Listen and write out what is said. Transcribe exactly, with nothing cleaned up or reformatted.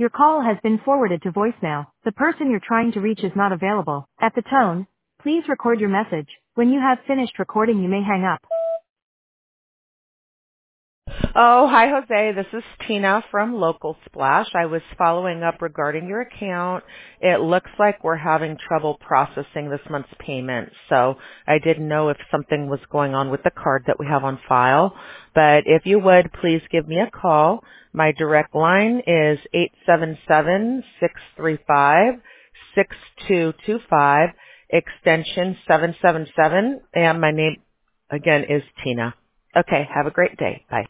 Your call has been forwarded to voicemail. The person you're trying to reach is not available. At the tone, please record your message. When you have finished recording, you may hang up. Oh, hi, Jose. This is Tina from Local Splash. I was following up regarding your account. It looks like we're having trouble processing this month's payment, so I didn't know if something was going on with the card that we have on file. But if you would, please give me a call. My direct line is eight seven seven, six three five, six two two five, extension seven seven seven, and my name, again, is Tina. Okay, have a great day. Bye.